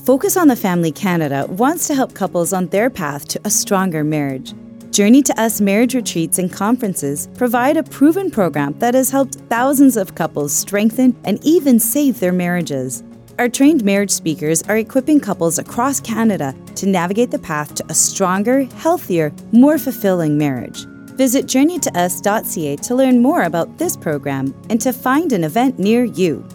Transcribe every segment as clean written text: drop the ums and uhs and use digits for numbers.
Focus on the Family Canada wants to help couples on their path to a stronger marriage. Journey to Us marriage retreats and conferences provide a proven program that has helped thousands of couples strengthen and even save their marriages. Our trained marriage speakers are equipping couples across Canada to navigate the path to a stronger, healthier, more fulfilling marriage. Visit journeytous.ca to learn more about this program and to find an event near you.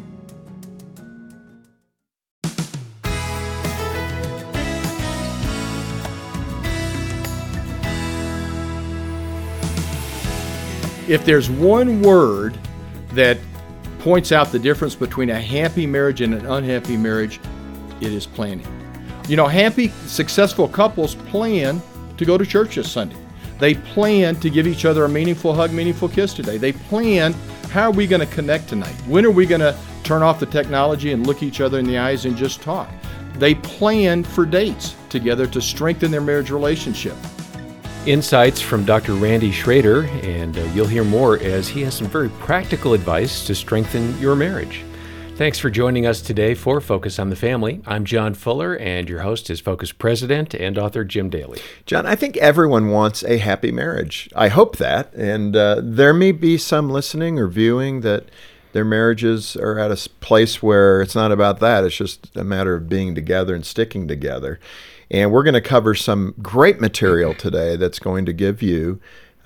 If there's one word that points out the difference between a happy marriage and an unhappy marriage, it is planning. You know, happy, successful couples plan to go to church this Sunday. They plan to give each other a meaningful hug, meaningful kiss today. They plan, how are we going to connect tonight? When are we going to turn off the technology and look each other in the eyes and just talk? They plan for dates together to strengthen their marriage relationship. Insights from Dr. Randy Schrader, and you'll hear more as he has some very practical advice to strengthen your marriage. Thanks for joining us today for Focus on the Family. I'm John Fuller, and your host is Focus President and author Jim Daly. John, I think everyone wants a happy marriage. I hope that, and there may be some listening or viewing that their marriages are at a place where it's not about that. It's just a matter of being together and sticking together. And we're going to cover some great material today that's going to give you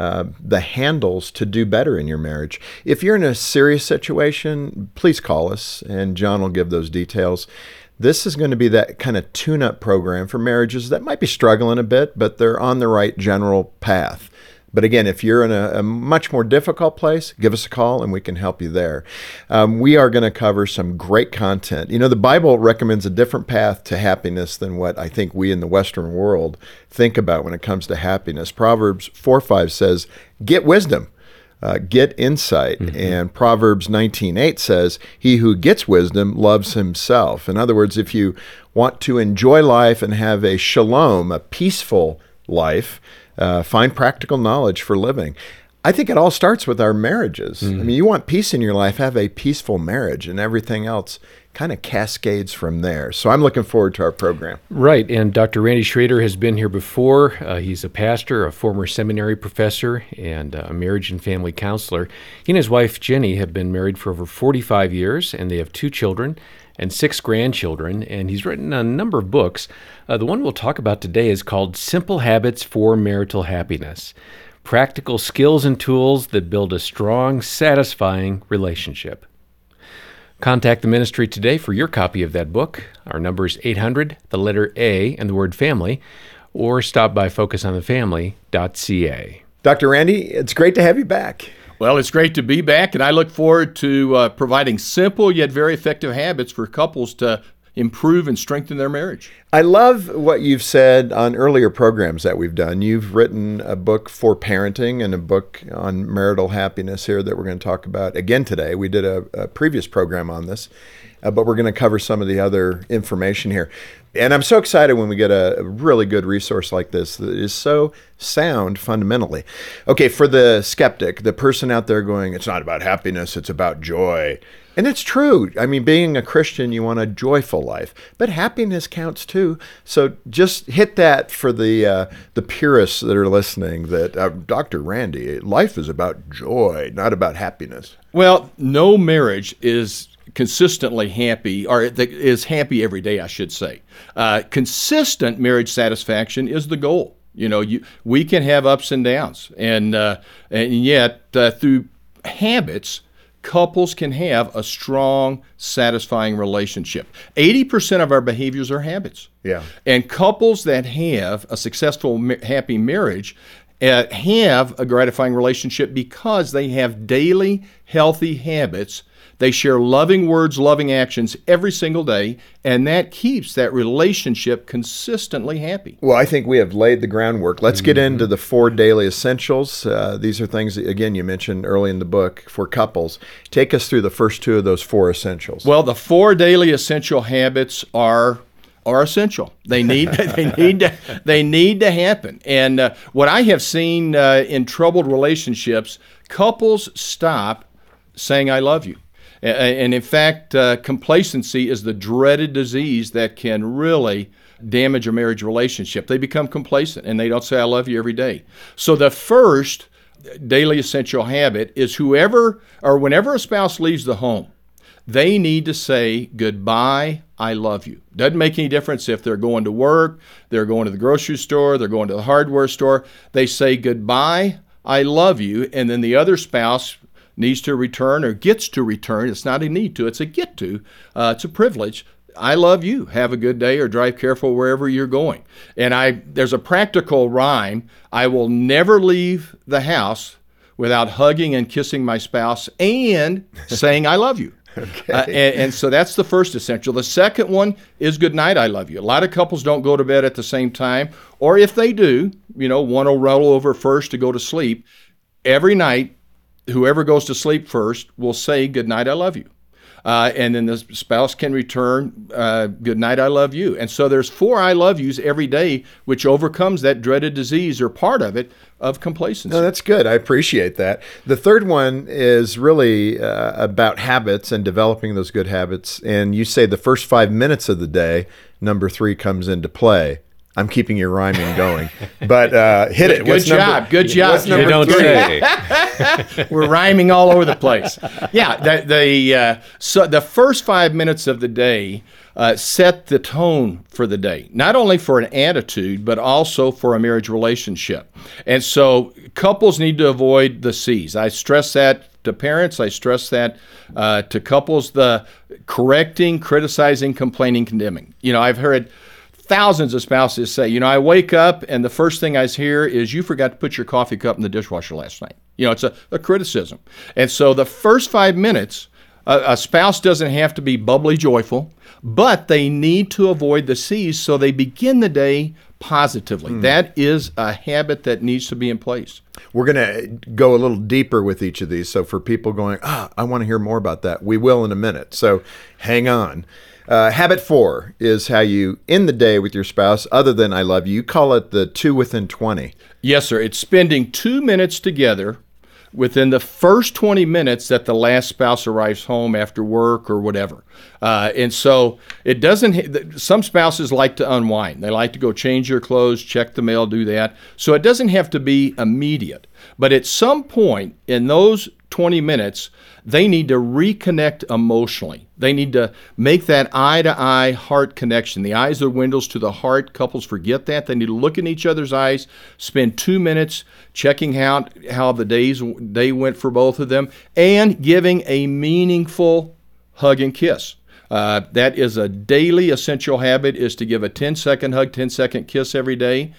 the handles to do better in your marriage. If you're in a serious situation, please call us, and John will give those details. This is going to be that kind of tune-up program for marriages that might be struggling a bit, but they're on the right general path. But again, if you're in a much more difficult place, give us a call and we can help you there. We are going to cover some great content. You know, the Bible recommends a different path to happiness than what I think we in the Western world think about when it comes to happiness. Proverbs 4:5 says, get wisdom, get insight. Mm-hmm. And Proverbs 19:8 says, he who gets wisdom loves himself. In other words, if you want to enjoy life and have a shalom, a peaceful life, find practical knowledge for living. I think it all starts with our marriages. Mm-hmm. I mean, you want peace in your life, have a peaceful marriage, and everything else kind of cascades from there. So I'm looking forward to our program. Right, and Dr. Randy Schrader has been here before. He's a pastor, a former seminary professor, and a marriage and family counselor. He and his wife, Jenny, have been married for over 45 years, and they have 2 children and 6 grandchildren, and he's written a number of books. The one we'll talk about today is called Simple Habits for Marital Happiness: Practical Skills and Tools that Build a Strong, Satisfying Relationship. Contact the ministry today for your copy of that book. Our number is 800, the letter A, and the word family, or stop by focusonthefamily.ca. Dr. Randy, it's great to have you back. Well, it's great to be back, and I look forward to providing simple yet very effective habits for couples to improve and strengthen their marriage. I love what you've said on earlier programs that we've done. You've written a book for parenting and a book on marital happiness here that we're going to talk about again today. We did a previous program on this, but we're going to cover some of the other information here. And I'm so excited when we get a really good resource like this that is so sound fundamentally. Okay, for the skeptic, the person out there going, it's not about happiness, it's about joy. And it's true. I mean, being a Christian, you want a joyful life, but happiness counts too. So just hit that for the purists that are listening, that Dr. Randy, life is about joy, not about happiness. Well, no marriage is consistently happy, or is happy every day, I should say. Consistent marriage satisfaction is the goal. You know, we can have ups and downs, and yet through habits, couples can have a strong, satisfying relationship. 80% of our behaviors are habits. Yeah. And couples that have a successful, happy marriage have a gratifying relationship because they have daily, healthy habits. They share loving words, loving actions every single day, and that keeps that relationship consistently happy. Well, I think we have laid the groundwork. Let's get into the 4 daily essentials. These are things that, again, you mentioned early in the book for couples. Take us through the first 2 of those 4 essentials. Well, the 4 daily essential habits are essential. They need to happen. And what I have seen in troubled relationships, couples stop saying "I love you." And in fact, complacency is the dreaded disease that can really damage a marriage relationship. They become complacent and they don't say, I love you every day. So the first daily essential habit is whenever a spouse leaves the home, they need to say goodbye, I love you. Doesn't make any difference if they're going to work, they're going to the grocery store, they're going to the hardware store. They say goodbye, I love you, and then the other spouse needs to return or gets to return. It's not a need to, it's a get to. It's a privilege. I love you. Have a good day or drive careful wherever you're going. And there's a practical rhyme. I will never leave the house without hugging and kissing my spouse and saying I love you. Okay. And so that's the first essential. The second one is good night, I love you. A lot of couples don't go to bed at the same time, or if they do, one will roll over first to go to sleep. Every night, whoever goes to sleep first will say good night, I love you. And then the spouse can return, good night, I love you. And so there's 4 I love yous every day, which overcomes that dreaded disease or part of it of complacency. No, that's good. I appreciate that. The third one is really about habits and developing those good habits. And you say the first 5 minutes of the day, number 3 comes into play. I'm keeping your rhyming going, but hit it. Good job. Good job. What's number you don't 3? say. We're rhyming all over the place. Yeah, so the first 5 minutes of the day set the tone for the day, not only for an attitude, but also for a marriage relationship. And so couples need to avoid the C's. I stress that to parents. I stress that to couples, the correcting, criticizing, complaining, condemning. I've heard thousands of spouses say, I wake up and the first thing I hear is, you forgot to put your coffee cup in the dishwasher last night. It's a criticism. And so the first 5 minutes, a spouse doesn't have to be bubbly joyful, but they need to avoid the C's so they begin the day positively. That is a habit that needs to be in place. We're going to go a little deeper with each of these. So for people going, I want to hear more about that, we will in a minute. So hang on. Habit 4 is how you end the day with your spouse, other than I love you. You call it the 2 within 20. Yes, sir. It's spending 2 minutes together within the first 20 minutes that the last spouse arrives home after work or whatever. And so it doesn't, some spouses like to unwind. They like to go change their clothes, check the mail, do that. So it doesn't have to be immediate. But at some point in those 20 minutes, they need to reconnect emotionally. They need to make that eye-to-eye heart connection. The eyes are windows to the heart. Couples forget that. They need to look in each other's eyes, spend 2 minutes checking out how the day went for both of them, and giving a meaningful hug and kiss. That is a daily essential habit, is to give a 10-second hug, 10-second kiss every day.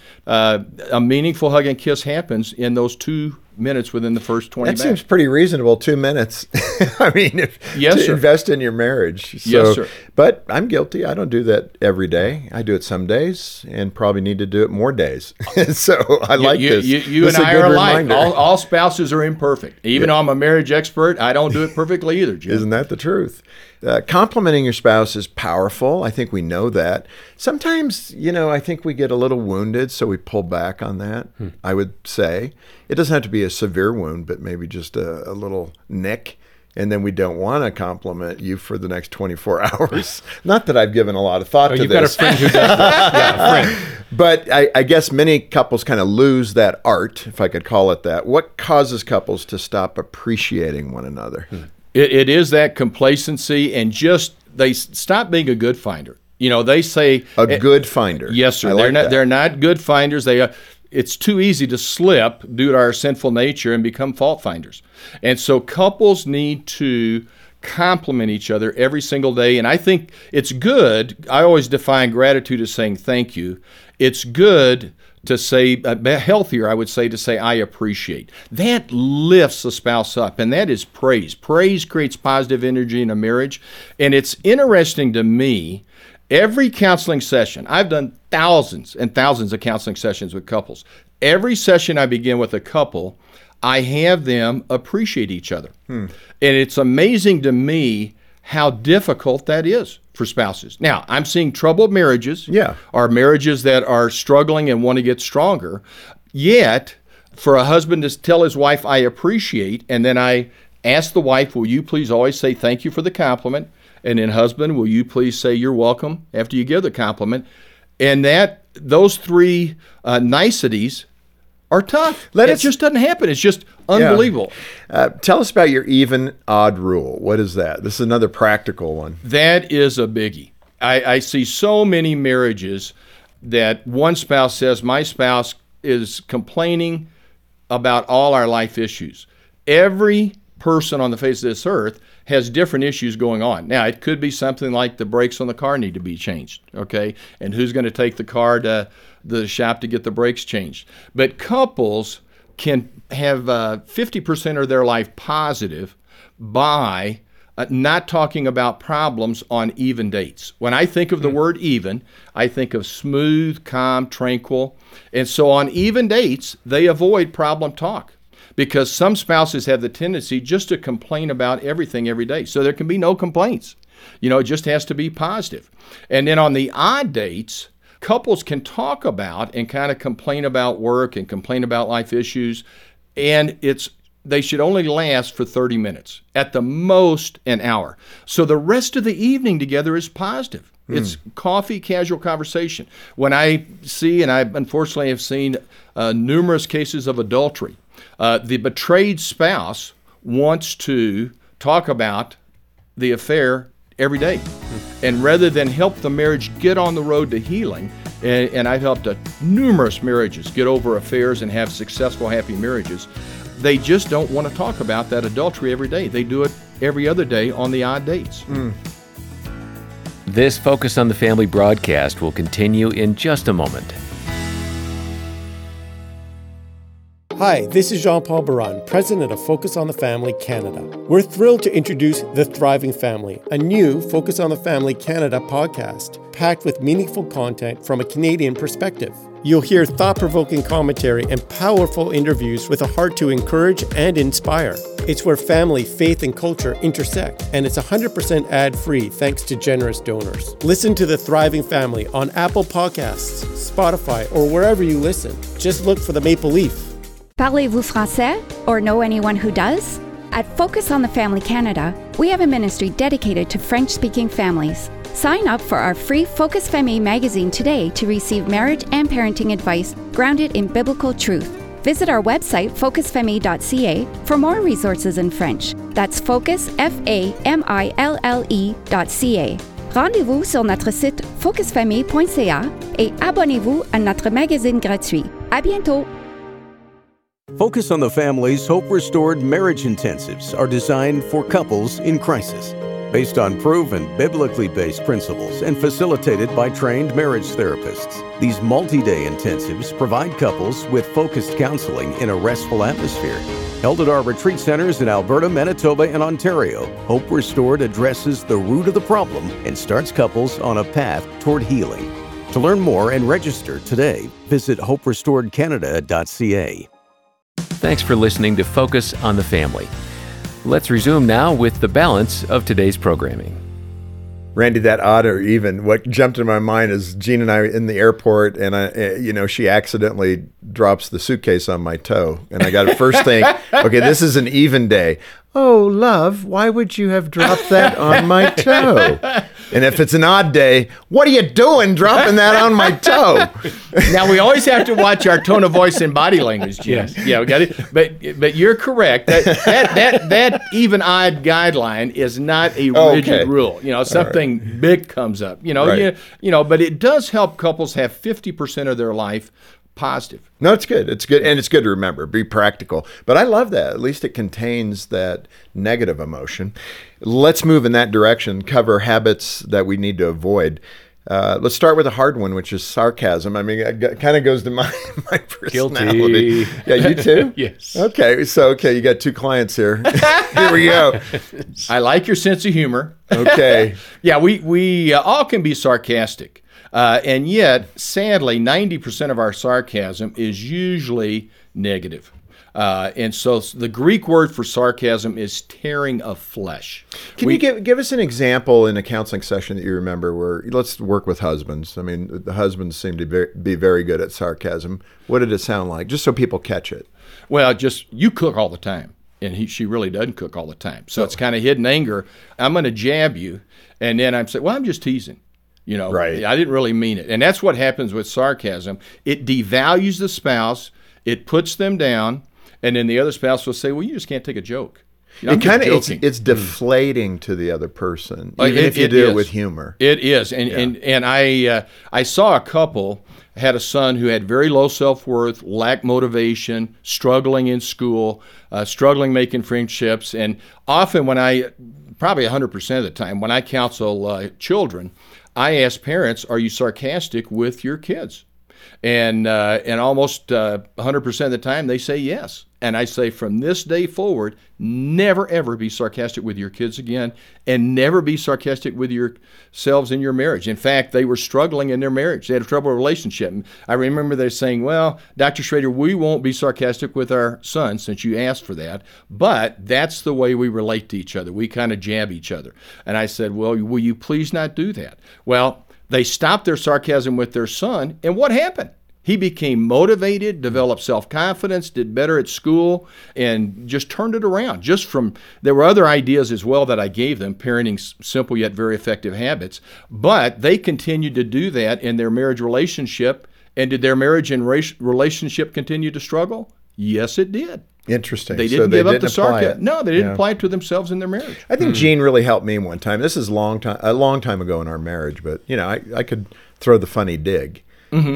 A meaningful hug and kiss happens in those 2 minutes within the first 20 minutes. That seems pretty reasonable, 2 minutes. I mean, yes, sir. Invest in your marriage. So, yes, sir. But I'm guilty. I don't do that every day. I do it some days and probably need to do it more days. So I like this. You this and I are alike. Reminder. All spouses are imperfect. Even though I'm a marriage expert, I don't do it perfectly either, Jim. Isn't that the truth? Complimenting your spouse is powerful. I think we know that. Sometimes, I think we get a little wounded, so we pull back on that, I would say. It doesn't have to be a severe wound, but maybe just a little nick. And then we don't want to compliment you for the next 24 hours. Not that I've given a lot of thought to you've this. Got a friend who does that. Yeah, a friend. But I guess many couples kind of lose that art, if I could call it that. What causes couples to stop appreciating one another? It is that complacency, and just they stop being a good finder. They say a good finder. Yes, sir. They're not good finders. It's too easy to slip due to our sinful nature and become fault finders. And so couples need to compliment each other every single day. And I think it's good. I always define gratitude as saying thank you. It's good to say, healthier, I would say, to say, I appreciate. That lifts the spouse up, and that is praise. Praise creates positive energy in a marriage. And it's interesting to me, every counseling session, I've done thousands and thousands of counseling sessions with couples. Every session I begin with a couple, I have them appreciate each other. And it's amazing to me how difficult that is for spouses. Now, I'm seeing troubled marriages, or marriages that are struggling and want to get stronger. Yet, for a husband to tell his wife, I appreciate, and then I Ask the wife, will you please always say thank you for the compliment? And then husband, will you please say you're welcome after you give the compliment? And those three niceties are tough. It just doesn't happen. It's just unbelievable. Tell us about your even odd rule. What is that? This is another practical one. That is a biggie. I see so many marriages that one spouse says, my spouse is complaining about all our life issues. Every person on the face of this earth has different issues going on. Now, it could be something like the brakes on the car need to be changed, okay? And who's going to take the car to the shop to get the brakes changed? But couples can have 50% of their life positive by not talking about problems on even dates. When I think of the word even, I think of smooth, calm, tranquil. And so on even dates, they avoid problem talk, because some spouses have the tendency just to complain about everything every day. So there can be no complaints. It just has to be positive. And then on the odd dates, couples can talk about and kind of complain about work and complain about life issues, and they should only last for 30 minutes, at the most an hour. So the rest of the evening together is positive. It's coffee, casual conversation. When I see, and I unfortunately have seen numerous cases of adultery, the betrayed spouse wants to talk about the affair every day. And rather than help the marriage get on the road to healing, and I've helped numerous marriages get over affairs and have successful, happy marriages, they just don't want to talk about that adultery every day. They do it every other day on the odd dates. This Focus on the Family broadcast will continue in just a moment. Hi, this is Jean-Paul Baran, president of Focus on the Family Canada. We're thrilled to introduce The Thriving Family, a new Focus on the Family Canada podcast, packed with meaningful content from a Canadian perspective. You'll hear thought-provoking commentary and powerful interviews with a heart to encourage and inspire. It's where family, faith, and culture intersect, and it's 100% ad-free thanks to generous donors. Listen to The Thriving Family on Apple Podcasts, Spotify, or wherever you listen. Just look for the maple leaf. Parlez-vous français or know anyone who does? At Focus on the Family Canada, we have a ministry dedicated to French-speaking families. Sign up for our free Focus Famille magazine today to receive marriage and parenting advice grounded in biblical truth. Visit our website, focusfamille.ca, for more resources in French. That's focus, F-A-M-I-L-L-E.ca. Rendez-vous sur notre site focusfamille.ca et abonnez-vous à notre magazine gratuit. À bientôt! Focus on the Family's Hope Restored Marriage Intensives are designed for couples in crisis, based on proven biblically based principles and facilitated by trained marriage therapists. These multi-day intensives provide couples with focused counseling in a restful atmosphere. Held at our retreat centers in Alberta, Manitoba, and Ontario, Hope Restored addresses the root of the problem and starts couples on a path toward healing. To learn more and register today, visit hoperestoredcanada.ca. Thanks for listening to Focus on the Family. Let's resume now with the balance of today's programming. Randy, that odd or even, what jumped in my mind is Jean and I in the airport, and she accidentally drops the suitcase on my toe. And I got to first think, okay, this is an even day. Oh, love, why would you have dropped that on my toe? And if it's an odd day, what are you doing dropping that on my toe? Now, we always have to watch our tone of voice and body language, Jim. Yes. Yeah, we got it. But you're correct. That even odd guideline is not a rigid rule. Something big comes up. Right. But it does help couples have 50% of their life positive. No, it's good. It's good. And it's good to remember. Be practical. But I love that. At least it contains that negative emotion. Let's move in that direction, cover habits that we need to avoid. Let's start with a hard one, which is sarcasm. I mean, it kind of goes to my personality. Guilty. Yeah, you too? Yes. Okay, you got two clients here. Here we go. I like your sense of humor. Okay. Yeah, we all can be sarcastic. And yet, sadly, 90% of our sarcasm is usually negative. And so the Greek word for sarcasm is tearing of flesh. Can you give us an example in a counseling session that you remember where, let's work with husbands. I mean, the husbands seem to be very good at sarcasm. What did it sound like? Just so people catch it. Well, you cook all the time. and she really doesn't cook all the time. So it's kind of hidden anger. I'm going to jab you, and then I'm saying, well, I'm just teasing. Right. I didn't really mean it. And that's what happens with sarcasm. It devalues the spouse. It puts them down, and then the other spouse will say, well, you just can't take a joke. It kind of it's deflating to the other person, even if you do it with humor. It is, and I saw a couple had a son who had very low self-worth, lacked motivation, struggling in school, struggling making friendships, and often probably 100% of the time when I counsel children, I ask parents, "Are you sarcastic with your kids?" And almost 100% of the time they say yes. And I say, from this day forward, never ever be sarcastic with your kids again, and never be sarcastic with yourselves in your marriage. In fact, they were struggling in their marriage. They had a troubled relationship. I remember they saying, well, Dr. Schrader, we won't be sarcastic with our son since you asked for that, but that's the way we relate to each other. We kind of jab each other. And I said, well, will you please not do that? Well, they stopped their sarcasm with their son, and what happened? He became motivated, developed self-confidence, did better at school, and just turned it around. There were other ideas as well that I gave them, parenting simple yet very effective habits, but they continued to do that in their marriage relationship. And did their marriage and relationship continue to struggle? Yes, it did. Interesting. They didn't give up the sarcasm. No, they didn't apply it to themselves in their marriage. I think Jean really helped me one time. This is a long time ago in our marriage, but I could throw the funny dig. Mm-hmm.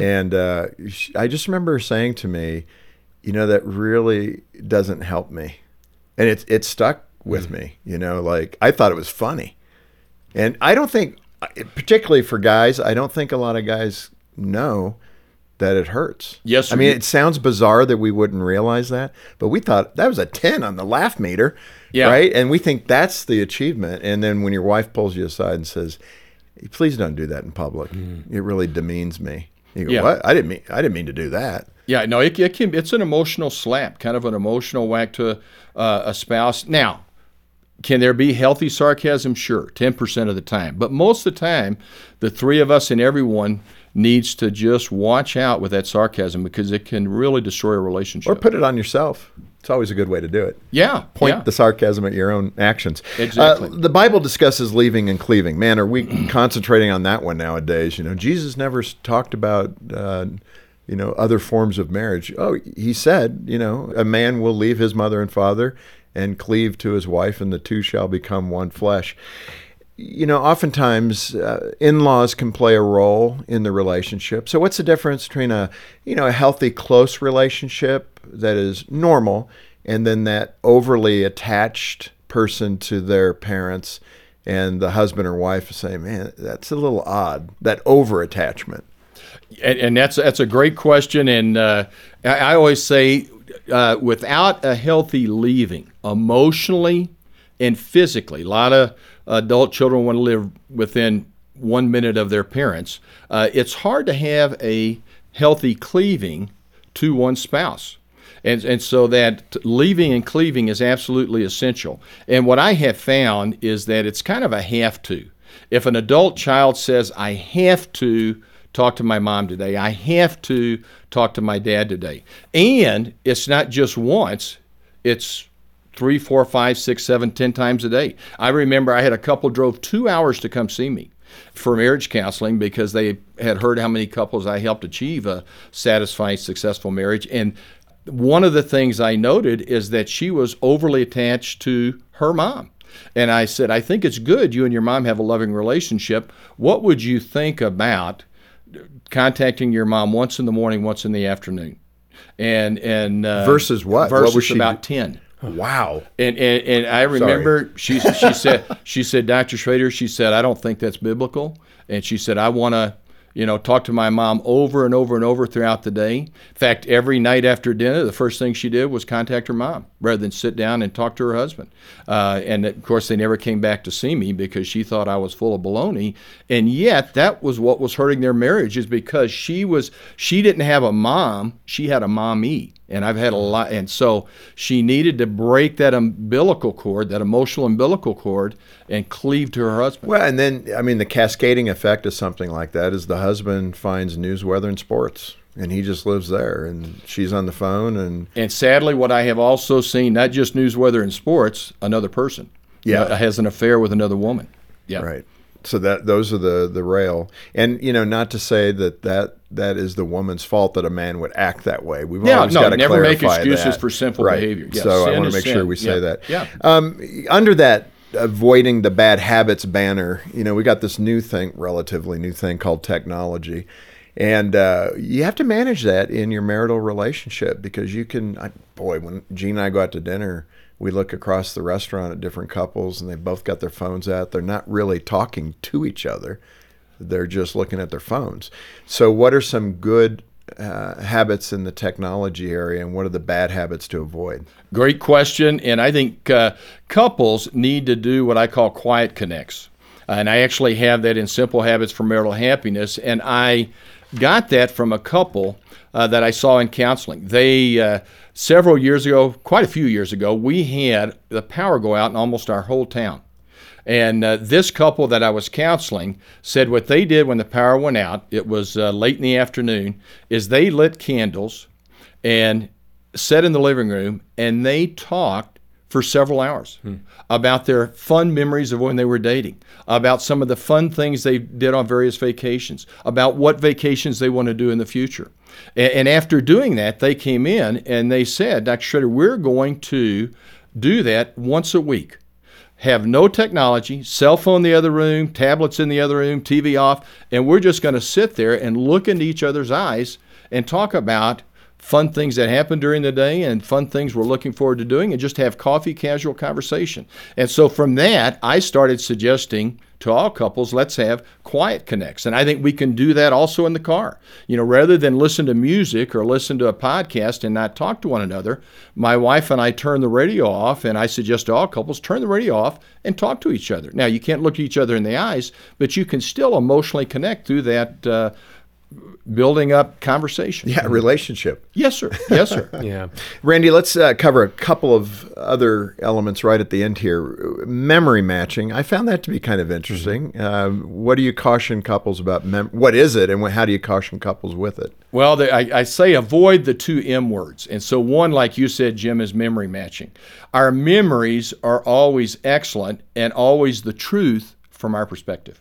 And I just remember her saying to me, that really doesn't help me. And it stuck with me, like I thought it was funny. And I don't think, particularly for guys, I don't think a lot of guys know that it hurts. Yes. I mean, it sounds bizarre that we wouldn't realize that, but we thought that was a 10 on the laugh meter, right? And we think that's the achievement. And then when your wife pulls you aside and says, please don't do that in public. It really demeans me. You go, what? I didn't mean to do that. Yeah, no, it's an emotional slap, kind of an emotional whack to a spouse. Now, can there be healthy sarcasm? Sure, 10% of the time. But most of the time, the three of us and everyone needs to just watch out with that sarcasm because it can really destroy a relationship. Or put it on yourself. It's always a good way to do it. Yeah. Point the sarcasm at your own actions. Exactly. The Bible discusses leaving and cleaving. Man, are we concentrating on that one nowadays? Jesus never talked about, other forms of marriage. Oh, he said, a man will leave his mother and father and cleave to his wife, and the two shall become one flesh. Oftentimes in-laws can play a role in the relationship. So what's the difference between a healthy, close relationship that is normal and then that overly attached person to their parents and the husband or wife say, man, that's a little odd, that over-attachment? And that's a great question. And I always say without a healthy leaving, emotionally and physically, a lot of adult children want to live within 1 minute of their parents. It's hard to have a healthy cleaving to one spouse. And so that leaving and cleaving is absolutely essential. And what I have found is that it's kind of a have to. If an adult child says, I have to talk to my mom today, I have to talk to my dad today. And it's not just once, it's 3, 4, 5, 6, 7, 10 times a day. I remember I had a couple drove 2 hours to come see me for marriage counseling because they had heard how many couples I helped achieve a satisfying, successful marriage. And one of the things I noted is that she was overly attached to her mom. And I said, I think it's good you and your mom have a loving relationship. What would you think about contacting your mom once in the morning, once in the afternoon? And versus what? Versus what was she about 10. Wow. And I remember she said, Dr. Schrader, she said, I don't think that's biblical. And she said, I want to, talk to my mom over and over and over throughout the day. In fact, every night after dinner, the first thing she did was contact her mom rather than sit down and talk to her husband. And of course, they never came back to see me because she thought I was full of baloney. And yet that was what was hurting their marriage, is because she didn't have a mom, she had a mommy. And I've had a lot, and so she needed to break that umbilical cord, that emotional umbilical cord, and cleave to her husband. Well, and then, the cascading effect of something like that is the husband finds news, weather, and sports and he just lives there, and she's on the phone. And sadly, what I have also seen, not just news, weather, and sports, another person has an affair with another woman. Yeah. Right. So those are the rail. And, not to say that is the woman's fault that a man would act that way. We've always got to never make clarify excuses that. for sinful Right. behavior. Yeah, so I sin want is to make sin. sure we say that. Yeah. Under that avoiding the bad habits banner, we got this relatively new thing called technology. And you have to manage that in your marital relationship, because you can, when Gene and I go out to dinner, we look across the restaurant at different couples, and they both got their phones out. They're not really talking to each other. They're just looking at their phones. So what are some good habits in the technology area, and what are the bad habits to avoid? Great question. And I think couples need to do what I call quiet connects. And I actually have that in Simple Habits for Marital Happiness. And I got that from a couple that I saw in counseling. They, several years ago, quite a few years ago, we had the power go out in almost our whole town. And this couple that I was counseling said what they did when the power went out, it was late in the afternoon, is they lit candles and sat in the living room, and they talked for several hours about their fun memories of when they were dating, about some of the fun things they did on various vacations, about what vacations they want to do in the future. And after doing that, they came in and they said, Dr. Schroeder, we're going to do that once a week. Have no technology, cell phone in the other room, tablets in the other room, TV off, and we're just going to sit there and look into each other's eyes and talk about fun things that happened during the day and fun things we're looking forward to doing, and just have coffee, casual conversation. And so from that, I started suggesting to all couples, let's have quiet connects. And I think we can do that also in the car. Rather than listen to music or listen to a podcast and not talk to one another, my wife and I turn the radio off, and I suggest to all couples, turn the radio off and talk to each other. Now, you can't look at each other in the eyes, but you can still emotionally connect through that building up conversation. Yeah, relationship. Yes, sir. Yes, sir. Yeah. Randy, let's cover a couple of other elements right at the end here. Memory matching. I found that to be kind of interesting. What do you caution couples about? What is it, and how do you caution couples with it? Well, I say avoid the two M words. And so one, like you said, Jim, is memory matching. Our memories are always excellent and always the truth from our perspective.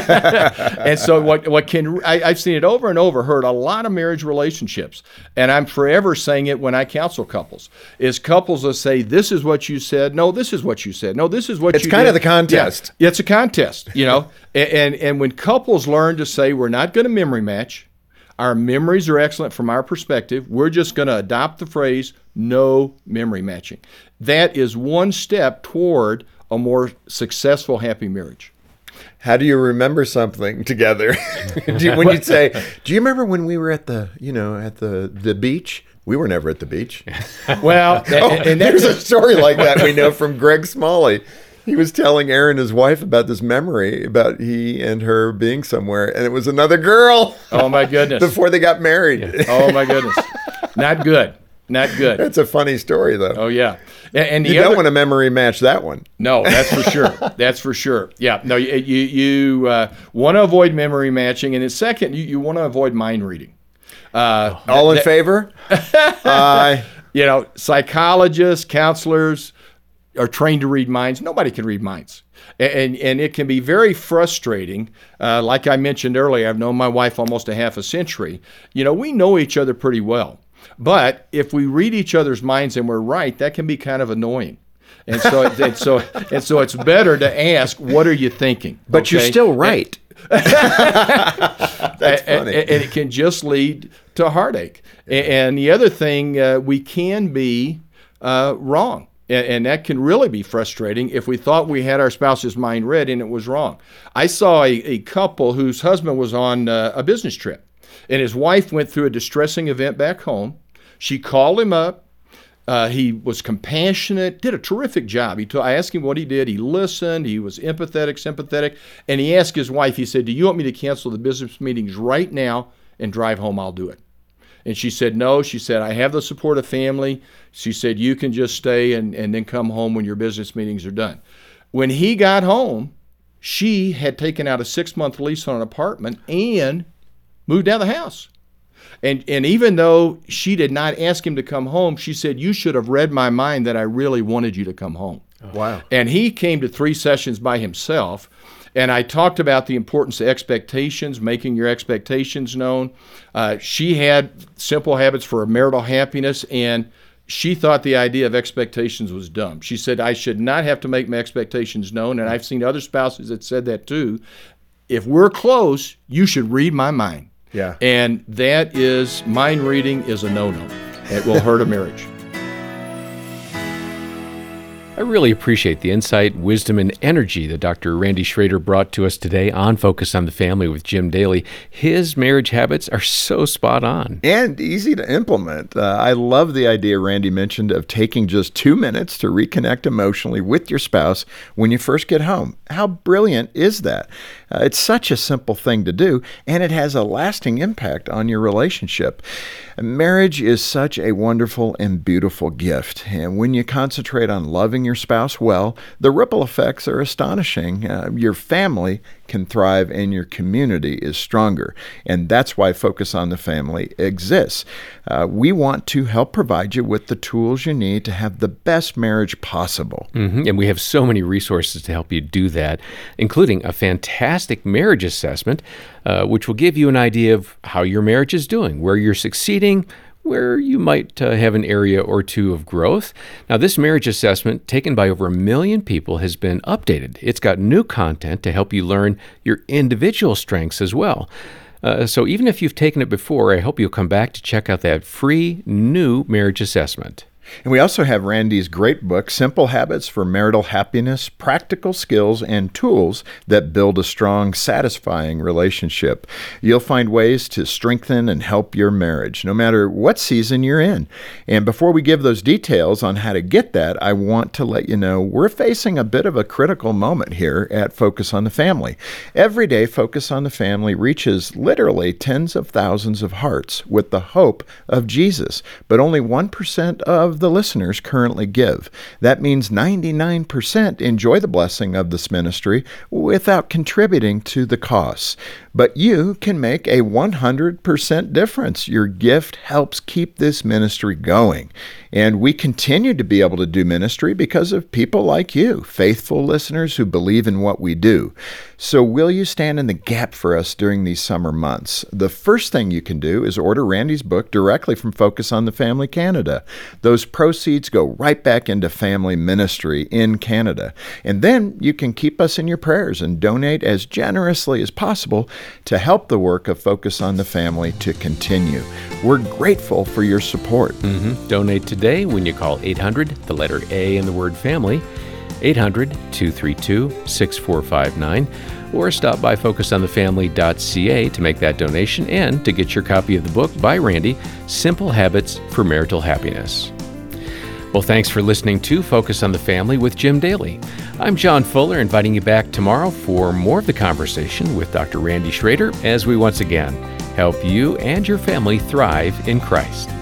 And so I've seen it over and over, heard a lot of marriage relationships, and I'm forever saying it when I counsel couples, is couples will say, this is what you said. No, this is what you said. No, this is what you did. It's kind of the contest. Yeah, it's a contest, and when couples learn to say, we're not going to memory match, our memories are excellent from our perspective, we're just going to adopt the phrase, no memory matching. That is one step toward a more successful, happy marriage. How do you remember something together? When you'd say, do you remember when we were at the beach? We were never at the beach. Well, and there's a story like that we know from Greg Smalley. He was telling Aaron, his wife, about this memory about he and her being somewhere, and it was another girl. Oh, my goodness. Before they got married. Yeah. Oh, my goodness. Not good. Not good. That's a funny story, though. Oh, yeah. And you don't want to memory match that one. No, that's for sure. That's for sure. Yeah. No, you want to avoid memory matching. And then second, you want to avoid mind reading. All in favor? Aye. Psychologists, counselors are trained to read minds. Nobody can read minds. And it can be very frustrating. Like I mentioned earlier, I've known my wife almost a half a century. We know each other pretty well. But if we read each other's minds and we're right, that can be kind of annoying. And so it's better to ask, what are you thinking? But you're still right. That's funny. And it can just lead to heartache. And the other thing, we can be wrong. And that can really be frustrating if we thought we had our spouse's mind read and it was wrong. I saw a couple whose husband was on a business trip. And his wife went through a distressing event back home. She called him up. He was compassionate, did a terrific job. I asked him what he did. He listened. He was empathetic, sympathetic. And he asked his wife, he said, do you want me to cancel the business meetings right now and drive home? I'll do it. And she said, no. She said, I have the support of family. She said, you can just stay and then come home when your business meetings are done. When he got home, she had taken out a 6-month lease on an apartment and moved out of the house. And even though she did not ask him to come home, she said, "You should have read my mind that I really wanted you to come home." Wow. And he came to 3 sessions by himself. And I talked about the importance of expectations, making your expectations known. She had simple habits for marital happiness, and she thought the idea of expectations was dumb. She said, "I should not have to make my expectations known." And I've seen other spouses that said that too. If we're close, you should read my mind. Yeah. And that is, mind reading is a no-no. It will hurt a marriage. I really appreciate the insight, wisdom, and energy that Dr. Randy Schrader brought to us today on Focus on the Family with Jim Daly. His marriage habits are so spot on. And easy to implement. I love the idea Randy mentioned of taking just 2 minutes to reconnect emotionally with your spouse when you first get home. How brilliant is that? It's such a simple thing to do, and it has a lasting impact on your relationship. Marriage is such a wonderful and beautiful gift, and when you concentrate on loving your spouse well, the ripple effects are astonishing. Your family can thrive and your community is stronger, and that's why Focus on the Family exists. We want to help provide you with the tools you need to have the best marriage possible. And we have so many resources to help you do that, including a fantastic marriage assessment, which will give you an idea of how your marriage is doing, where you're succeeding, where you might have an area or two of growth. Now, this marriage assessment, taken by over 1 million people, has been updated. It's got new content to help you learn your individual strengths as well. So even if you've taken it before, I hope you'll come back to check out that free new marriage assessment. And we also have Randy's great book, Simple Habits for Marital Happiness, Practical Skills and Tools that Build a Strong, Satisfying Relationship. You'll find ways to strengthen and help your marriage, no matter what season you're in. And before we give those details on how to get that, I want to let you know we're facing a bit of a critical moment here at Focus on the Family. Every day, Focus on the Family reaches literally tens of thousands of hearts with the hope of Jesus, but only 1% of the listeners currently give. That means 99% enjoy the blessing of this ministry without contributing to the costs. But you can make a 100% difference. Your gift helps keep this ministry going. And we continue to be able to do ministry because of people like you, faithful listeners who believe in what we do. So will you stand in the gap for us during these summer months? The first thing you can do is order Randy's book directly from Focus on the Family Canada. Those proceeds go right back into family ministry in Canada. And then you can keep us in your prayers and donate as generously as possible to help the work of Focus on the Family to continue. We're grateful for your support. Donate today when you call 800, the letter A in the word family, 800-232-6459, or stop by focusonthefamily.ca to make that donation and to get your copy of the book by Randy, Simple Habits for Marital Happiness. Well, thanks for listening to Focus on the Family with Jim Daly. I'm John Fuller, inviting you back tomorrow for more of the conversation with Dr. Randy Schrader as we once again help you and your family thrive in Christ.